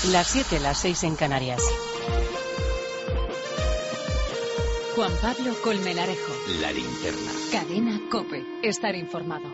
Las 7, las 6 en Canarias. Juan Pablo Colmenarejo. La Linterna. Cadena COPE. Estar informado.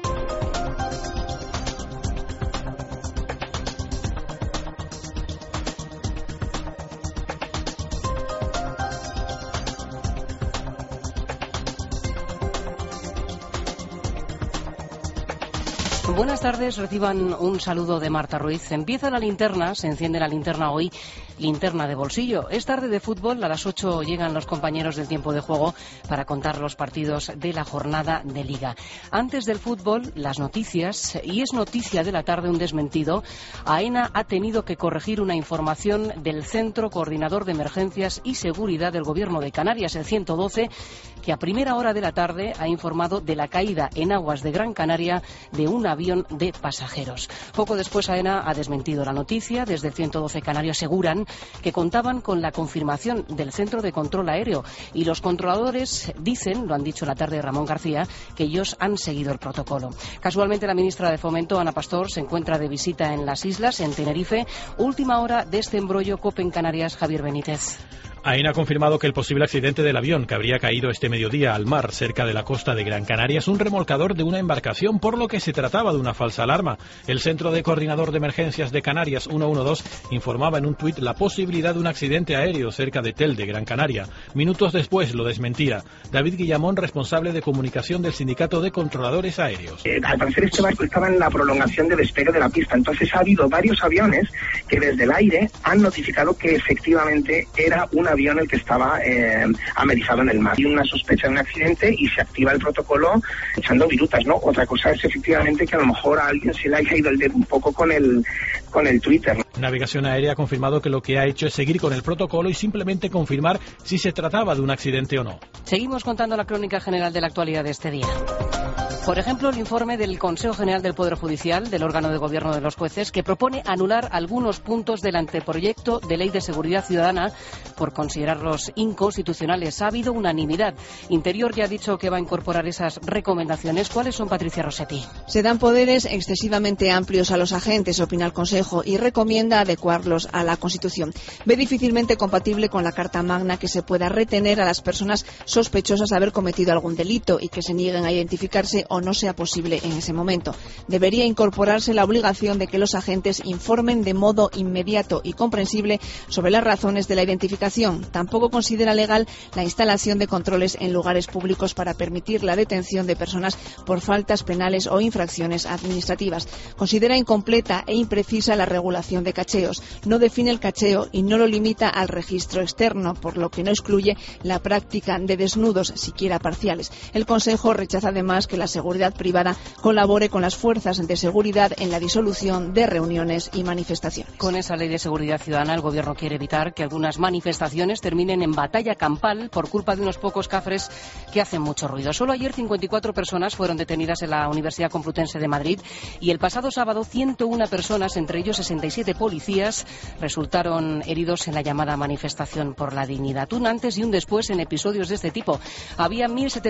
Buenas tardes, reciban un saludo de Marta Ruiz. Empieza la linterna, se enciende la linterna hoy, linterna de bolsillo. Es tarde de fútbol, a las 8 llegan los compañeros del tiempo de juego para contar los partidos de la jornada de Liga. Antes del fútbol, las noticias, y es noticia de la tarde un desmentido. AENA ha tenido que corregir una información del Centro Coordinador de Emergencias y Seguridad del Gobierno de Canarias, el 112, que a primera hora de la tarde ha informado de la caída en aguas de Gran Canaria de un avión de pasajeros. Poco después AENA ha desmentido la noticia. Desde el 112 Canario aseguran que contaban con la confirmación del Centro de Control Aéreo y los controladores dicen, lo han dicho la tarde Ramón García, que ellos han seguido el protocolo. Casualmente la ministra de Fomento, Ana Pastor, se encuentra de visita en las islas, en Tenerife. Última hora de este embrollo. COPE en Canarias, Javier Benítez. AENA ha confirmado que el posible accidente del avión que habría caído este mediodía al mar cerca de la costa de Gran Canaria es un remolcador de una embarcación, por lo que se trataba de una falsa alarma. El Centro de Coordinador de Emergencias de Canarias, 112, informaba en un tuit la posibilidad de un accidente aéreo cerca de Telde, Gran Canaria. Minutos después lo desmentía. David Guillamón, responsable de comunicación del Sindicato de Controladores Aéreos. Al parecer este barco estaba en la prolongación de despegue de la pista, entonces ha habido varios aviones que desde el aire han notificado que efectivamente era un avión el que estaba amerizado en el mar. Hay una sospecha de un accidente y se activa el protocolo echando virutas, ¿no? Otra cosa es efectivamente que a lo mejor a alguien se le haya ido el dedo un poco con el Twitter, ¿no? Navegación Aérea ha confirmado que lo que ha hecho es seguir con el protocolo y simplemente confirmar si se trataba de un accidente o no. Seguimos contando la crónica general de la actualidad de este día. Por ejemplo, el informe del Consejo General del Poder Judicial, del órgano de gobierno de los jueces, que propone anular algunos puntos del anteproyecto de Ley de Seguridad Ciudadana por considerarlos inconstitucionales. Ha habido unanimidad. Interior ya ha dicho que va a incorporar esas recomendaciones. ¿Cuáles son, Patricia Rossetti? Se dan poderes excesivamente amplios a los agentes, opina el Consejo, y recomienda adecuarlos a la Constitución. Ve difícilmente compatible con la Carta Magna que se pueda retener a las personas sospechosas de haber cometido algún delito y que se nieguen a identificarse o no sea posible en ese momento. Debería incorporarse la obligación de que los agentes informen de modo inmediato y comprensible sobre las razones de la identificación. Tampoco considera legal la instalación de controles en lugares públicos para permitir la detención de personas por faltas penales o infracciones administrativas. Considera incompleta e imprecisa la regulación de cacheos. No define el cacheo y no lo limita al registro externo, por lo que no excluye la práctica de desnudos, siquiera parciales. El Consejo rechaza además que la seguridad privada colabore con las fuerzas de seguridad en la disolución de reuniones y manifestaciones. Con esa ley de seguridad ciudadana, el Gobierno quiere evitar que algunas manifestaciones terminen en batalla campal por culpa de unos pocos cafres que hacen mucho ruido. Solo ayer 54 personas fueron detenidas en la Universidad Complutense de Madrid y el pasado sábado 101 personas, entre ellos 67 policías, resultaron heridos en la llamada manifestación por la dignidad. Un antes y un después en episodios de este tipo. Había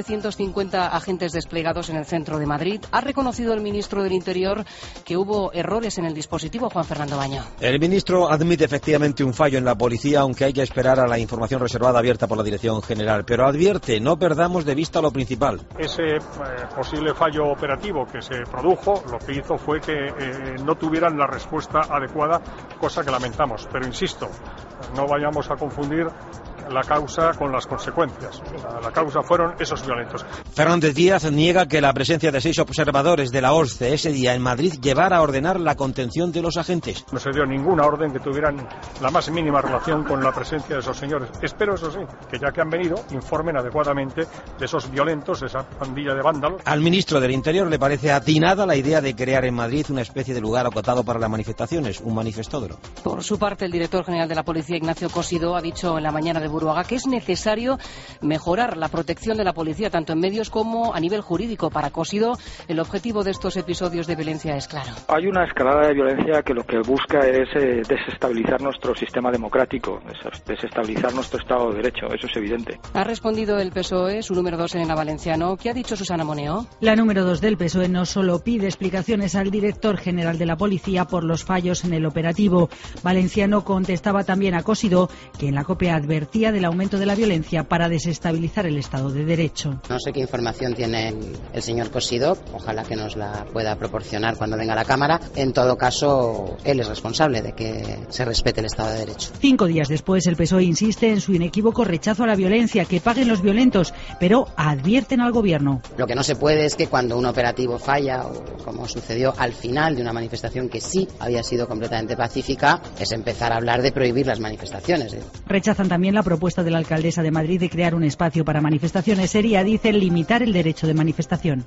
1.750 agentes desplegados en el centro de Madrid. Ha reconocido el ministro del Interior que hubo errores en el dispositivo, Juan Fernando Baño. El ministro admite efectivamente un fallo en la policía, aunque hay que esperar a la información reservada abierta por la Dirección General. Pero advierte, no perdamos de vista lo principal. Ese posible fallo operativo que se produjo, lo que hizo fue que no tuvieran la respuesta adecuada, cosa que lamentamos. Pero insisto, no vayamos a confundir la causa con las consecuencias. La causa fueron esos violentos. Fernández Díaz niega que la presencia de 6 observadores de la OSCE ese día en Madrid llevara a ordenar la contención de los agentes. No se dio ninguna orden que tuvieran la más mínima relación con la presencia de esos señores. Espero, eso sí, que ya que han venido, informen adecuadamente de esos violentos, de esa pandilla de vándalos. Al ministro del Interior le parece atinada la idea de crear en Madrid una especie de lugar acotado para las manifestaciones, un manifestódromo. Por su parte, el director general de la Policía, Ignacio Cosidó, ha dicho en la mañana de Buruaga, que es necesario mejorar la protección de la policía, tanto en medios como a nivel jurídico. Para Cosidó, el objetivo de estos episodios de violencia es claro. Hay una escalada de violencia que lo que busca es desestabilizar nuestro sistema democrático, desestabilizar nuestro Estado de Derecho, eso es evidente. Ha respondido el PSOE, su número 2 en la Valenciano. ¿Qué ha dicho Susana Moneo? La número 2 del PSOE no solo pide explicaciones al director general de la policía por los fallos en el operativo. Valenciano contestaba también a Cosidó que en la COPE advertía del aumento de la violencia para desestabilizar el Estado de Derecho. No sé qué información tiene el señor Cosidó, ojalá que nos la pueda proporcionar cuando venga a la Cámara. En todo caso, él es responsable de que se respete el Estado de Derecho. 5 días después, el PSOE insiste en su inequívoco rechazo a la violencia, que paguen los violentos, pero advierten al Gobierno. Lo que no se puede es que cuando un operativo falla, o como sucedió al final de una manifestación que sí había sido completamente pacífica, es empezar a hablar de prohibir las manifestaciones. Rechazan también la propuesta de la alcaldesa de Madrid de crear un espacio para manifestaciones. Sería, dicen, limitar el derecho de manifestación.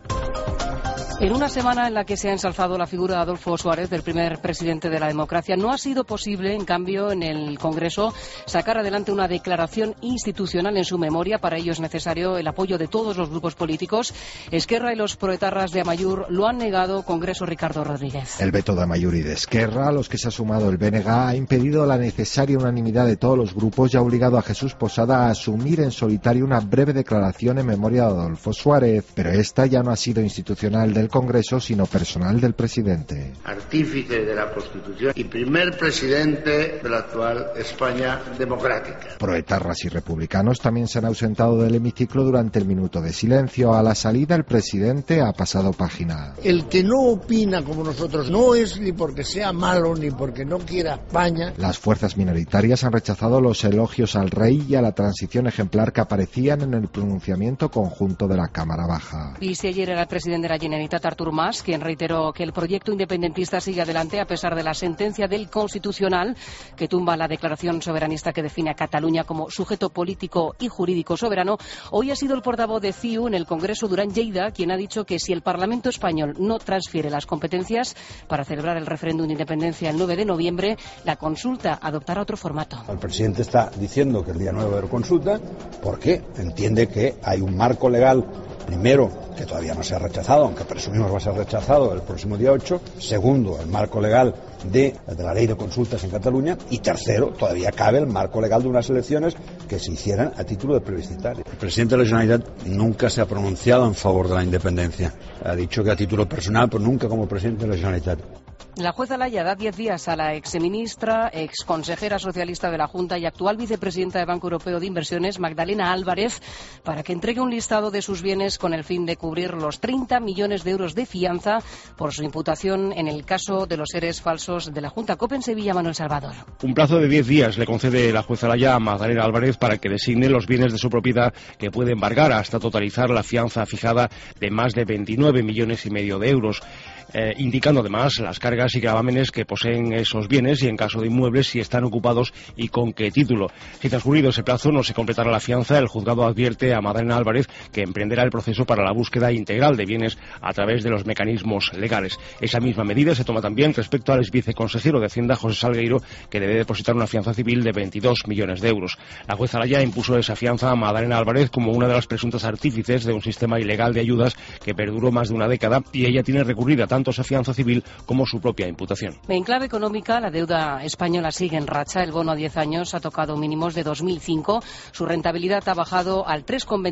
En una semana en la que se ha ensalzado la figura de Adolfo Suárez, del primer presidente de la democracia, no ha sido posible, en cambio, en el Congreso, sacar adelante una declaración institucional en su memoria. Para ello es necesario el apoyo de todos los grupos políticos. Esquerra y los proetarras de Amaiur lo han negado. Congreso, Ricardo Rodríguez. El veto de Amaiur y de Esquerra, a los que se ha sumado el BNG, ha impedido la necesaria unanimidad de todos los grupos y ha obligado a Jesús Posada a asumir en solitario una breve declaración en memoria de Adolfo Suárez. Pero esta ya no ha sido institucional del Congreso, sino personal del presidente. Artífice de la Constitución y primer presidente de la actual España democrática. Proetarras y republicanos también se han ausentado del hemiciclo durante el minuto de silencio. A la salida, el presidente ha pasado página. El que no opina como nosotros no es ni porque sea malo ni porque no quiera España. Las fuerzas minoritarias han rechazado los elogios al rey y a la transición ejemplar que aparecían en el pronunciamiento conjunto de la Cámara Baja. Y si ayer era el presidente de la Generalitat, Artur Mas, quien reiteró que el proyecto independentista sigue adelante a pesar de la sentencia del Constitucional que tumba la declaración soberanista que define a Cataluña como sujeto político y jurídico soberano. Hoy ha sido el portavoz de CiU en el Congreso, Durán Lleida, quien ha dicho que si el Parlamento español no transfiere las competencias para celebrar el referéndum de independencia el 9 de noviembre, la consulta adoptará otro formato. El presidente está diciendo que el día 9 va a haber consulta porque entiende que hay un marco legal. Primero, que todavía no se ha rechazado, aunque presumimos va a ser rechazado el próximo día 8. Segundo, el marco legal de la ley de consultas en Cataluña. Y tercero, todavía cabe el marco legal de unas elecciones que se hicieran a título de plebiscitario. El presidente de la Generalitat nunca se ha pronunciado en favor de la independencia. Ha dicho que a título personal, pero nunca como presidente de la Generalitat. La juez Alaya da 10 días a la exministra, exconsejera socialista de la Junta y actual vicepresidenta del Banco Europeo de Inversiones, Magdalena Álvarez, para que entregue un listado de sus bienes con el fin de cubrir los 30 millones de euros de fianza por su imputación en el caso de los seres falsos de la Junta. COPE en Sevilla, Manuel Salvador. Un plazo de 10 días le concede la juez Alaya a Magdalena Álvarez para que designe los bienes de su propiedad que puede embargar hasta totalizar la fianza fijada de más de 29 millones y medio de euros. Indicando además las cargas y gravámenes que poseen esos bienes y en caso de inmuebles si están ocupados y con qué título. Si transcurrido ese plazo no se completará la fianza, el juzgado advierte a Magdalena Álvarez que emprenderá el proceso para la búsqueda integral de bienes a través de los mecanismos legales. Esa misma medida se toma también respecto al exconsejero de Hacienda, José Salgueiro, que debe depositar una fianza civil de 22 millones de euros. La jueza Alaya impuso esa fianza a Magdalena Álvarez como una de las presuntas artífices de un sistema ilegal de ayudas que perduró más de una década y ella tiene recurrida tanto esa fianza civil como su propia imputación. En clave económica, la deuda española sigue en racha. El bono a 10 años ha tocado mínimos de 2005. Su rentabilidad ha bajado al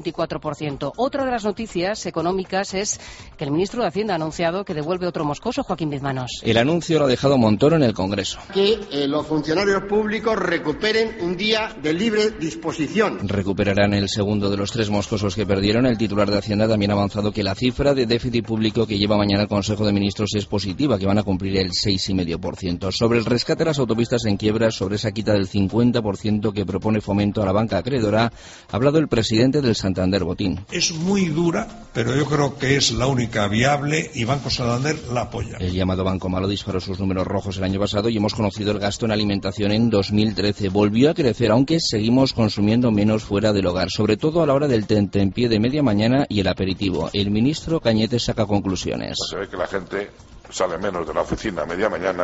3,24%. Otra de las noticias económicas es que el ministro de Hacienda ha anunciado que devuelve otro moscoso, Joaquín Bizmanos. El anuncio lo ha dejado Montoro en el Congreso. Que los funcionarios públicos recuperen un día de libre disposición. Recuperarán el segundo de los 3 moscosos que perdieron. El titular de Hacienda también ha avanzado que la cifra de déficit público que lleva mañana el Consejo de Ministros es positiva, que van a cumplir el 6,5%. Sobre el rescate a las autopistas en quiebra, sobre esa quita del 50% que propone Fomento a la banca acreedora, ha hablado el presidente del Santander, Botín. Es muy dura, pero yo creo que es la única viable y Banco Santander la apoya. El llamado Banco Malo disparó sus números rojos el año pasado y hemos conocido el gasto en alimentación en 2013. Volvió a crecer, aunque seguimos consumiendo menos fuera del hogar, sobre todo a la hora del tentempié de media mañana y el aperitivo. El ministro Cañete saca conclusiones. Se ve que la gente sale menos de la oficina a media mañana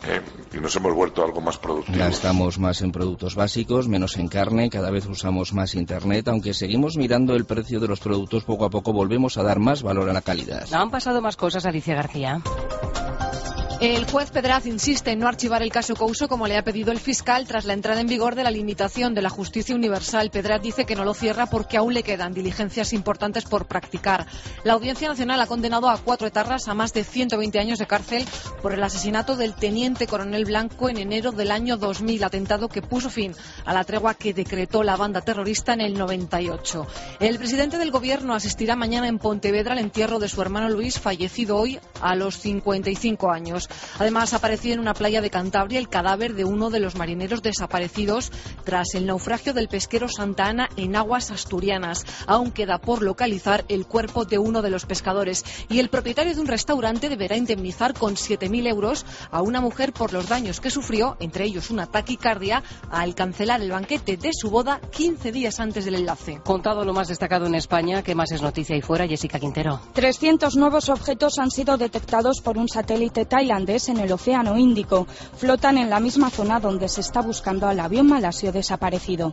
y nos hemos vuelto algo más productivos. Gastamos más en productos básicos, menos en carne, cada vez usamos más Internet, aunque seguimos mirando el precio de los productos, poco a poco volvemos a dar más valor a la calidad. Han pasado más cosas, Alicia García. El juez Pedraz insiste en no archivar el caso Couso como le ha pedido el fiscal tras la entrada en vigor de la limitación de la justicia universal. Pedraz dice que no lo cierra porque aún le quedan diligencias importantes por practicar. La Audiencia Nacional ha condenado a 4 etarras a más de 120 años de cárcel por el asesinato del teniente coronel Blanco en enero del año 2000, atentado que puso fin a la tregua que decretó la banda terrorista en el 98. El presidente del Gobierno asistirá mañana en Pontevedra al entierro de su hermano Luis, fallecido hoy a los 55 años. Además, apareció en una playa de Cantabria el cadáver de uno de los marineros desaparecidos tras el naufragio del pesquero Santa Ana en aguas asturianas. Aún queda por localizar el cuerpo de uno de los pescadores. Y el propietario de un restaurante deberá indemnizar con 7.000 euros a una mujer por los daños que sufrió, entre ellos una taquicardia, al cancelar el banquete de su boda 15 días antes del enlace. Contado lo más destacado en España, ¿qué más es noticia ahí fuera? Jessica Quintero. 300 nuevos objetos han sido detectados por un satélite tailandés en el Océano Índico. Flotan en la misma zona donde se está buscando al avión malasio desaparecido.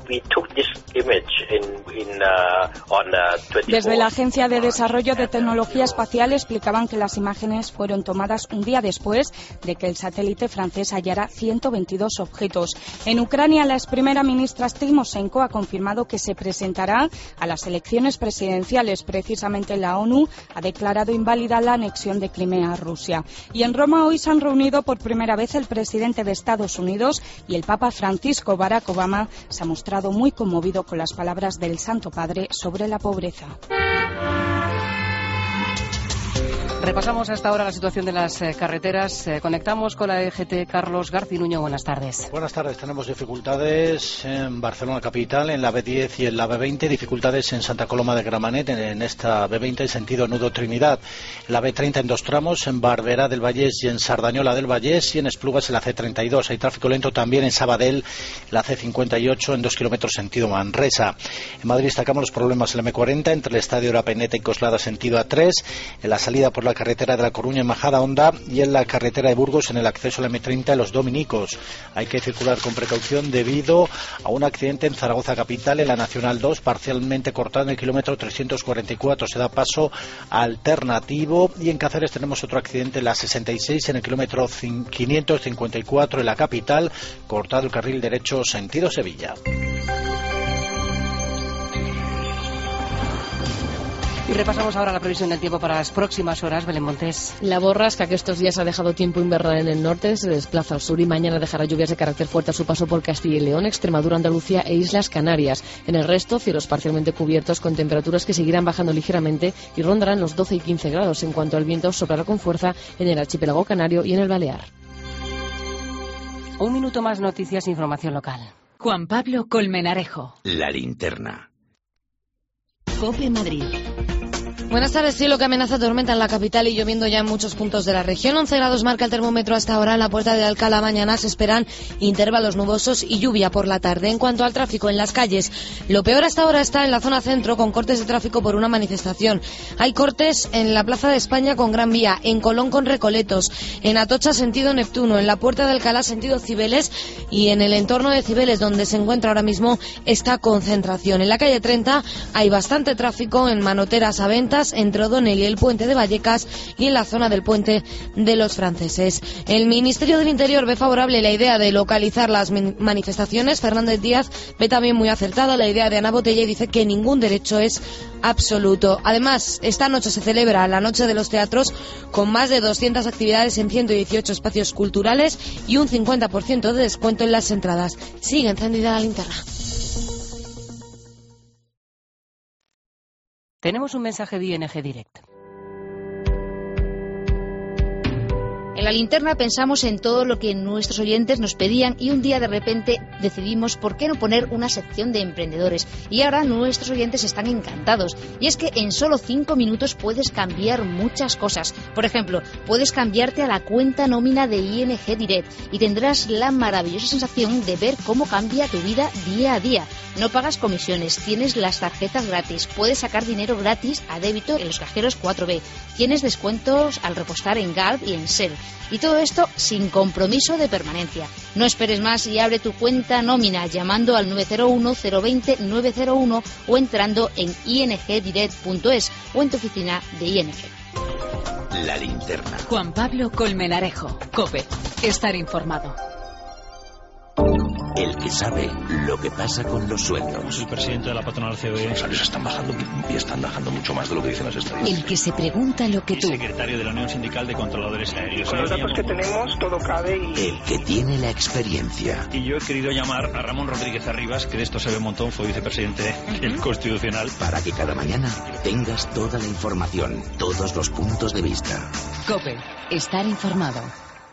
Desde la Agencia de Desarrollo de Tecnología Espacial explicaban que las imágenes fueron tomadas un día después de que el satélite francés hallara 122 objetos. En Ucrania, la ex primera ministra Timošenko ha confirmado que se presentará a las elecciones presidenciales. Precisamente la ONU ha declarado inválida la anexión de Crimea a Rusia. Y en Roma hoy se han reunido por primera vez el presidente de Estados Unidos y el Papa Francisco. Barack Obama se ha mostrado muy conmovido con las palabras del Santo Padre sobre la pobreza. Repasamos hasta ahora la situación de las carreteras. Conectamos con la EGT. Carlos Garcinuño, buenas tardes. Buenas tardes. Tenemos dificultades en Barcelona capital, en la B10 y en la B20. Dificultades en Santa Coloma de Gramenet, en esta B20 en sentido Nudo Trinidad. En la B30 en 2 tramos, en Barberá del Vallés y en Sardañola del Vallés, y en Esplugas en la C32. Hay tráfico lento también en Sabadell, la C58 en 2 kilómetros sentido Manresa. En Madrid destacamos los problemas en la M40 entre el Estadio de la Peneta y Coslada sentido A3, en la salida por la carretera de La Coruña en Majada Honda y en la carretera de Burgos en el acceso a la M30 a Los Dominicos. Hay que circular con precaución debido a un accidente en Zaragoza capital en la Nacional 2, parcialmente cortada en el kilómetro 344. Se da paso alternativo. Y en Cáceres tenemos otro accidente en la 66 en el kilómetro 554 en la capital, cortado el carril derecho sentido Sevilla. Y repasamos ahora la previsión del tiempo para las próximas horas. Belén Montes. La borrasca que estos días ha dejado tiempo invernal en el norte se desplaza al sur y mañana dejará lluvias de carácter fuerte a su paso por Castilla y León, Extremadura, Andalucía e Islas Canarias. En el resto, cielos parcialmente cubiertos con temperaturas que seguirán bajando ligeramente y rondarán los 12 y 15 grados. En cuanto al viento, soplará con fuerza en el archipiélago canario y en el Balear. Un minuto más, noticias e información local. Juan Pablo Colmenarejo. La linterna. COPE Madrid. Buenas tardes. Cielo que amenaza tormenta en la capital y lloviendo ya en muchos puntos de la región. 11 grados marca el termómetro hasta ahora. En la Puerta de Alcalá mañana se esperan intervalos nubosos y lluvia por la tarde. En cuanto al tráfico en las calles, lo peor hasta ahora está en la zona centro con cortes de tráfico por una manifestación. Hay cortes en la Plaza de España con Gran Vía, en Colón con Recoletos, en Atocha sentido Neptuno, en la Puerta de Alcalá sentido Cibeles y en el entorno de Cibeles donde se encuentra ahora mismo esta concentración. En la calle 30 hay bastante tráfico en Manoteras a Ventas, entre O'Donnell y el puente de Vallecas y en la zona del puente de los Franceses. El Ministerio del Interior ve favorable la idea de localizar las manifestaciones. Fernández Díaz ve también muy acertada la idea de Ana Botella y dice que ningún derecho es absoluto. Además, esta noche se celebra la Noche de los Teatros con más de 200 actividades en 118 espacios culturales y un 50% de descuento en las entradas. Sigue encendida la linterna. Tenemos un mensaje de ING Direct. En la linterna pensamos en todo lo que nuestros oyentes nos pedían y un día de repente decidimos por qué no poner una sección de emprendedores. Y ahora nuestros oyentes están encantados. Y es que en solo 5 minutos puedes cambiar muchas cosas. Por ejemplo, puedes cambiarte a la cuenta nómina de ING Direct y tendrás la maravillosa sensación de ver cómo cambia tu vida día a día. No pagas comisiones, tienes las tarjetas gratis, puedes sacar dinero gratis a débito en los cajeros 4B, tienes descuentos al repostar en Gard y en Shell. Y todo esto sin compromiso de permanencia. No esperes más y abre tu cuenta nómina llamando al 901 020 901 o entrando en ingdirect.es o en tu oficina de ING. La linterna. Juan Pablo Colmenarejo, COPE. Estar informado. El que sabe lo que pasa con los sueldos. El presidente de la patronal COE. Los salarios están bajando y están bajando mucho más de lo que dicen las estadísticas. El que se pregunta lo que tú. El secretario de la Unión Sindical de Controladores Aéreos. Con los datos que tenemos, todo cabe y... El que tiene la experiencia. Y yo he querido llamar a Ramón Rodríguez Arribas, que de esto sabe un montón, fue vicepresidente del Constitucional. Para que cada mañana tengas toda la información, todos los puntos de vista. COPE. Estar informado.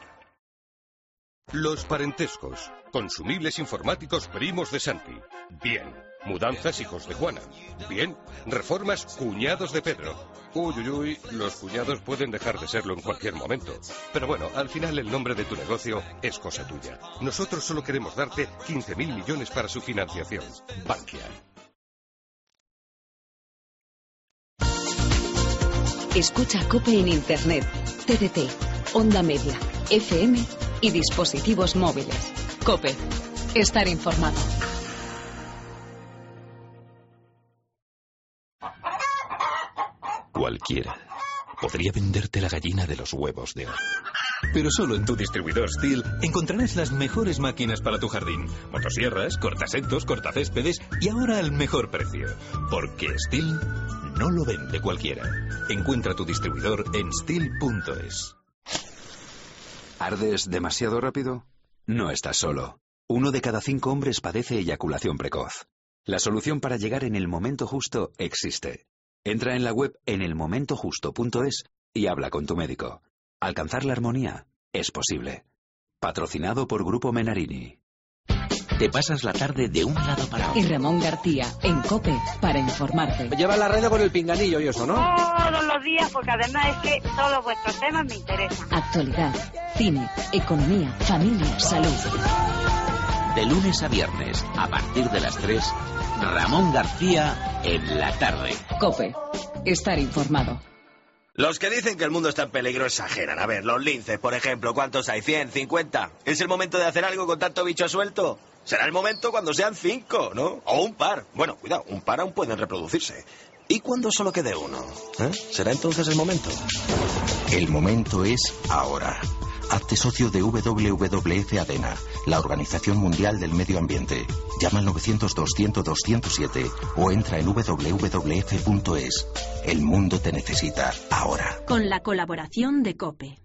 Los parentescos. Consumibles informáticos primos de Santi. Bien. Mudanzas hijos de Juana. Bien. Reformas cuñados de Pedro. Uy, uy, uy, los cuñados pueden dejar de serlo en cualquier momento. Pero bueno, al final el nombre de tu negocio es cosa tuya. Nosotros solo queremos darte 15.000 millones para su financiación. Bankia. Escucha COPE en Internet, TDT, Onda Media, FM y dispositivos móviles. COPE. Estar informado. Cualquiera podría venderte la gallina de los huevos de oro. Pero solo en tu distribuidor STIHL encontrarás las mejores máquinas para tu jardín. Motosierras, cortasetos, cortacéspedes y ahora al mejor precio. Porque STIHL no lo vende cualquiera. Encuentra tu distribuidor en stihl.es. ¿Ardes demasiado rápido? No estás solo. 1 de cada 5 hombres padece eyaculación precoz. La solución para llegar en el momento justo existe. Entra en la web enelmomentojusto.es y habla con tu médico. Alcanzar la armonía es posible. Patrocinado por Grupo Menarini. Te pasas la tarde de un lado para otro. Y Ramón García, en COPE, para informarte. Lleva la red con el pinganillo y eso, ¿no? Todos los días, porque además es que todos vuestros temas me interesan. Actualidad, cine, economía, familia, salud. De lunes a viernes, a partir de las 3, Ramón García en la tarde. COPE. Estar informado. Los que dicen que el mundo está en peligro exageran. A ver, los linces, por ejemplo, ¿cuántos hay? ¿100? ¿50? ¿Es el momento de hacer algo con tanto bicho suelto? Será el momento cuando sean 5, ¿no? O un par. Bueno, cuidado, un par aún pueden reproducirse. ¿Y cuando solo quede uno? ¿Será entonces el momento? El momento es ahora. Hazte socio de WWF ADENA, la Organización Mundial del Medio Ambiente. Llama al 900-200-207 o entra en www.es. El mundo te necesita ahora. Con la colaboración de COPE.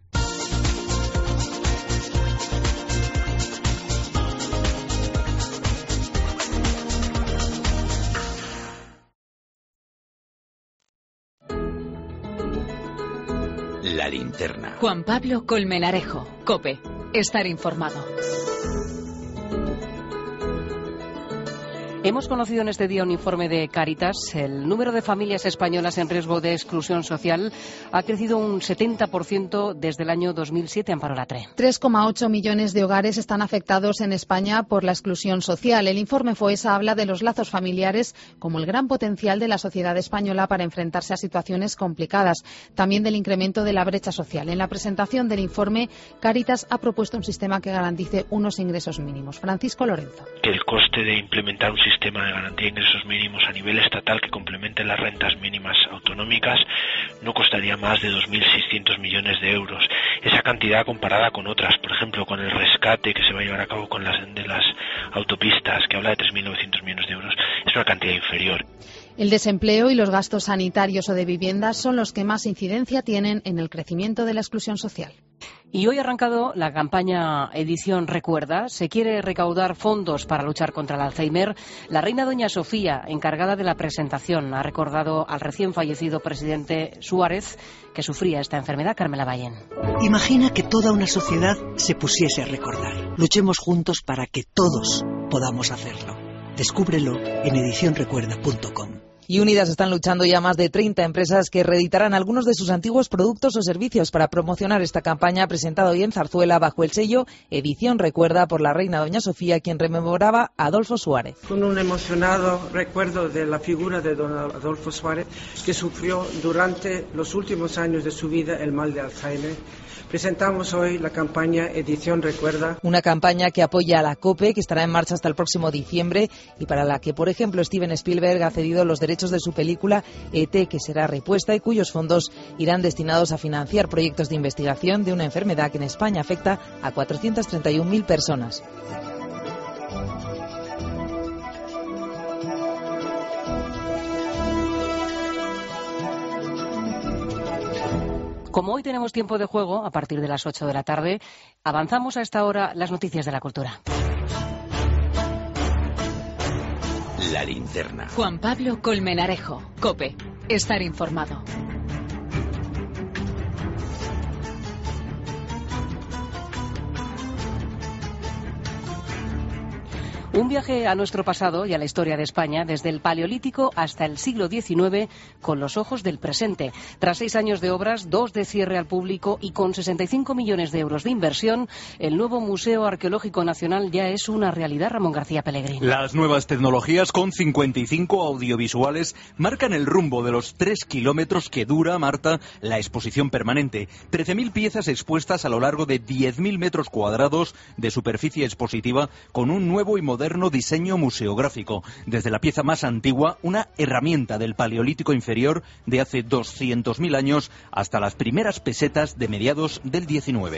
La linterna. Juan Pablo Colmenarejo, COPE. Estar informado. Hemos conocido en este día un informe de Cáritas. El número de familias españolas en riesgo de exclusión social ha crecido un 70% desde el año 2007, Amparo Latre. 3,8 millones de hogares están afectados en España por la exclusión social. El informe FOESA habla de los lazos familiares como el gran potencial de la sociedad española para enfrentarse a situaciones complicadas. También del incremento de la brecha social. En la presentación del informe, Cáritas ha propuesto un sistema que garantice unos ingresos mínimos. Francisco Lorenzo. El coste de implementar un sistema de garantía de ingresos mínimos a nivel estatal que complemente las rentas mínimas autonómicas no costaría más de 2.600 millones de euros. Esa cantidad comparada con otras, por ejemplo, con el rescate que se va a llevar a cabo con las autopistas, que habla de 3.900 millones de euros, es una cantidad inferior. El desempleo y los gastos sanitarios o de vivienda son los que más incidencia tienen en el crecimiento de la exclusión social. Y hoy ha arrancado la campaña Edición Recuerda. Se quiere recaudar fondos para luchar contra el Alzheimer. La reina doña Sofía, encargada de la presentación, ha recordado al recién fallecido presidente Suárez, que sufría esta enfermedad. Carmela Ballén. Imagina que toda una sociedad se pusiese a recordar. Luchemos juntos para que todos podamos hacerlo. Descúbrelo en edicionrecuerda.com. Y unidas están luchando ya más de 30 empresas que reeditarán algunos de sus antiguos productos o servicios para promocionar esta campaña presentada hoy en Zarzuela bajo el sello Edición Recuerda por la reina doña Sofía, quien rememoraba a Adolfo Suárez. Con un emocionado recuerdo de la figura de don Adolfo Suárez, que sufrió durante los últimos años de su vida el mal de Alzheimer, presentamos hoy la campaña Edición Recuerda. Una campaña que apoya a la COPE, que estará en marcha hasta el próximo diciembre y para la que, por ejemplo, Steven Spielberg ha cedido los derechos de su película E.T., que será repuesta y cuyos fondos irán destinados a financiar proyectos de investigación de una enfermedad que en España afecta a 431.000 personas. Como hoy tenemos tiempo de juego, a partir de las 8 de la tarde, avanzamos a esta hora las noticias de la cultura. La linterna. Juan Pablo Colmenarejo, COPE. Estar informado. Un viaje a nuestro pasado y a la historia de España, desde el Paleolítico hasta el siglo XIX, con los ojos del presente. Tras 6 años de obras, 2 de cierre al público y con 65 millones de euros de inversión, el nuevo Museo Arqueológico Nacional ya es una realidad. Ramón García Pellegrín. Las nuevas tecnologías, con 55 audiovisuales, marcan el rumbo de los 3 kilómetros que dura, Marta, la exposición permanente. 13.000 piezas expuestas a lo largo de 10.000 metros cuadrados de superficie expositiva, con un nuevo y moderno diseño museográfico. Desde la pieza más antigua, una herramienta del Paleolítico inferior de hace 200.000 años, hasta las primeras pesetas de mediados del 19.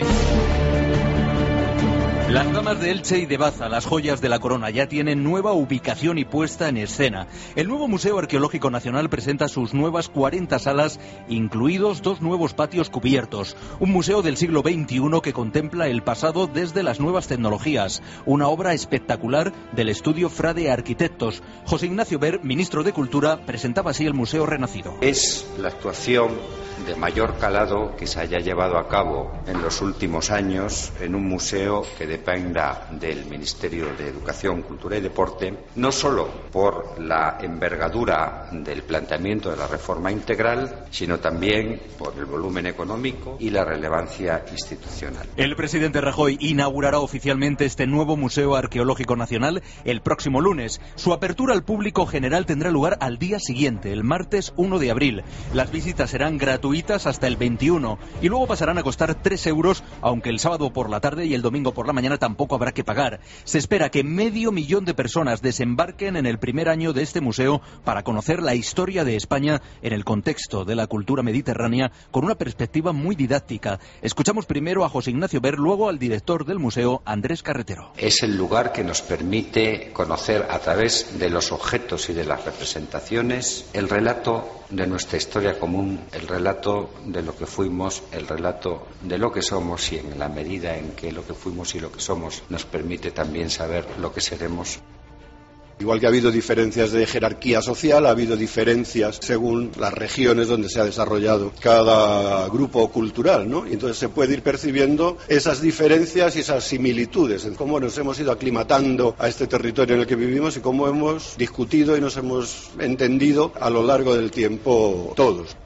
Las damas de Elche y de Baza, las joyas de la corona, ya tienen nueva ubicación y puesta en escena. El nuevo Museo Arqueológico Nacional presenta sus nuevas 40 salas, incluidos 2 nuevos patios cubiertos. Un museo del siglo XXI que contempla el pasado desde las nuevas tecnologías. Una obra espectacular del estudio Frade Arquitectos. José Ignacio Ver, ministro de Cultura, presentaba así el Museo Renacido. Es la actuación de mayor calado que se haya llevado a cabo en los últimos años en un museo que dependa del Ministerio de Educación, Cultura y Deporte, no solo por la envergadura del planteamiento de la reforma integral, sino también por el volumen económico y la relevancia institucional. El presidente Rajoy inaugurará oficialmente este nuevo Museo Arqueológico Nacional el próximo lunes. Su apertura al público general tendrá lugar al día siguiente, el martes 1 de abril. Las visitas serán gratuitas hasta el 21 y luego pasarán a costar 3 euros, aunque el sábado por la tarde y el domingo por la mañana tampoco habrá que pagar. Se espera que 500.000 de personas desembarquen en el primer año de este museo para conocer la historia de España en el contexto de la cultura mediterránea, con una perspectiva muy didáctica. Escuchamos primero a José Ignacio Ver, luego al director del museo, Andrés Carretero. Es el lugar que nos permite conocer a través de los objetos y de las representaciones el relato de nuestra historia común, el relato de lo que fuimos, el relato de lo que somos, y en la medida en que lo que fuimos y lo que somos nos permite también saber lo que seremos. Igual que ha habido diferencias de jerarquía social, ha habido diferencias según las regiones donde se ha desarrollado cada grupo cultural, ¿no? Y entonces se puede ir percibiendo esas diferencias y esas similitudes, en cómo nos hemos ido aclimatando a este territorio en el que vivimos y cómo hemos discutido y nos hemos entendido a lo largo del tiempo todos.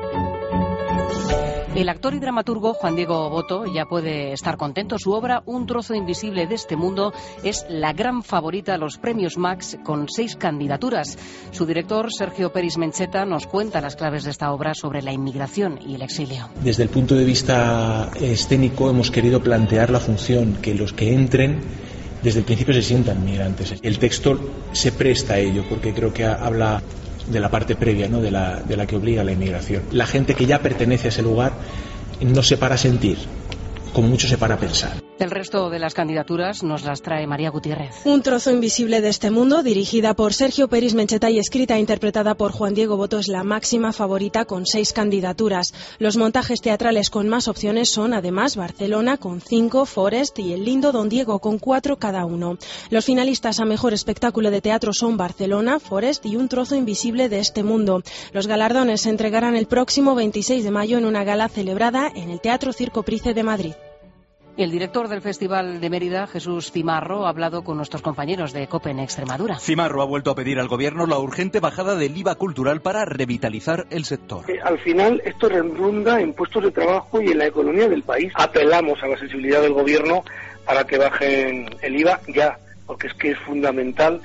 El actor y dramaturgo Juan Diego Boto ya puede estar contento. Su obra, Un trozo invisible de este mundo, es la gran favorita a los premios Max, con 6 candidaturas. Su director, Sergio Peris Mencheta, nos cuenta las claves de esta obra sobre la inmigración y el exilio. Desde el punto de vista escénico hemos querido plantear la función, que los que entren desde el principio se sientan migrantes. El texto se presta a ello porque creo que habla de la parte previa, ¿no? de la que obliga a la inmigración. La gente que ya pertenece a ese lugar no se para a sentir, como mucho se para a pensar. El resto de las candidaturas nos las trae María Gutiérrez. Un trozo invisible de este mundo, dirigida por Sergio Peris Mencheta y escrita e interpretada por Juan Diego Boto, es la máxima favorita con 6 candidaturas. Los montajes teatrales con más opciones son, además, Barcelona con 5, Forest y El lindo Don Diego con 4 cada uno. Los finalistas a mejor espectáculo de teatro son Barcelona, Forest y Un trozo invisible de este mundo. Los galardones se entregarán el próximo 26 de mayo en una gala celebrada en el Teatro Circo Price de Madrid. El director del Festival de Mérida, Jesús Cimarro, ha hablado con nuestros compañeros de COPE en Extremadura. Cimarro ha vuelto a pedir al gobierno la urgente bajada del IVA cultural para revitalizar el sector. Al final esto redunda en puestos de trabajo y en la economía del país. Apelamos a la sensibilidad del gobierno para que bajen el IVA ya, porque es que es fundamental.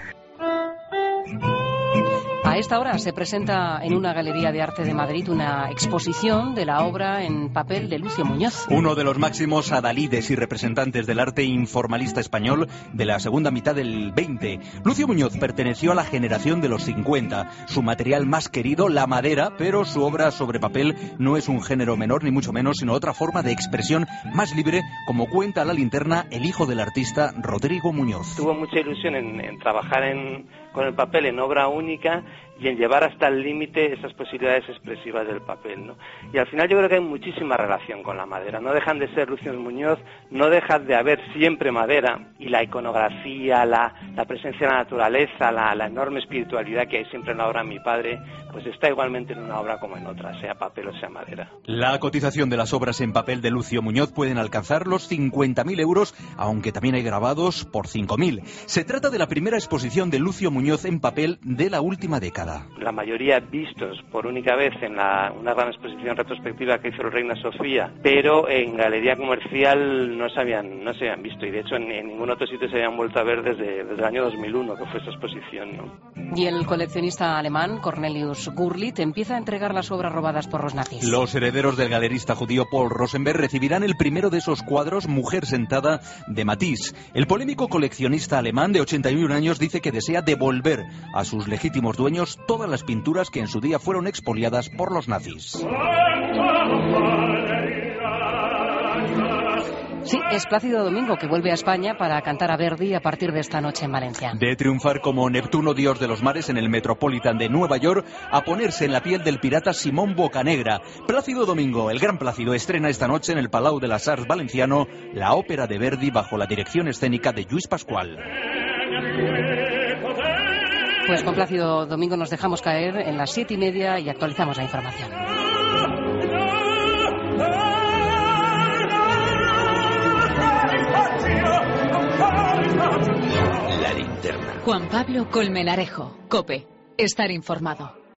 A esta hora se presenta en una galería de arte de Madrid una exposición de la obra en papel de Lucio Muñoz. Uno de los máximos adalides y representantes del arte informalista español de la segunda mitad del 20. Lucio Muñoz perteneció a la generación de los 50. Su material más querido, la madera, pero su obra sobre papel no es un género menor ni mucho menos, sino otra forma de expresión más libre, como cuenta La Linterna el hijo del artista Rodrigo Muñoz. Tuvo mucha ilusión en trabajar con el papel en obra única y en llevar hasta el límite esas posibilidades expresivas del papel, ¿no? Y al final yo creo que hay muchísima relación con la madera. No dejan de ser Lucio Muñoz, no deja de haber siempre madera, y la iconografía, la presencia de la naturaleza, la enorme espiritualidad que hay siempre en la obra de mi padre, pues está igualmente en una obra como en otra, sea papel o sea madera. La cotización de las obras en papel de Lucio Muñoz pueden alcanzar los 50.000 euros, aunque también hay grabados por 5.000. Se trata de la primera exposición de Lucio Muñoz en papel de la última década. La mayoría vistos por única vez en una gran exposición retrospectiva que hizo Reina Sofía, pero en galería comercial no se habían visto, y de hecho en ningún otro sitio se habían vuelto a ver desde el año 2001, que fue esa exposición, ¿no? Y el coleccionista alemán Cornelius Gurlitt empieza a entregar las obras robadas por los nazis. Los herederos del galerista judío Paul Rosenberg recibirán el primero de esos cuadros, Mujer sentada, de Matisse. El polémico coleccionista alemán de 81 años dice que desea devolver a sus legítimos dueños todas las pinturas que en su día fueron expoliadas por los nazis. Sí, es Plácido Domingo, que vuelve a España para cantar a Verdi a partir de esta noche en Valencia. De triunfar como Neptuno, dios de los mares, en el Metropolitan de Nueva York, a ponerse en la piel del pirata Simón Bocanegra. Plácido Domingo, el gran Plácido, estrena esta noche en el Palau de las Arts valenciano la ópera de Verdi bajo la dirección escénica de Lluís Pascual. Pues con Plácido Domingo nos dejamos caer en las 7:30 y actualizamos la información. La Linterna. Juan Pablo Colmenarejo, COPE. Estar informado.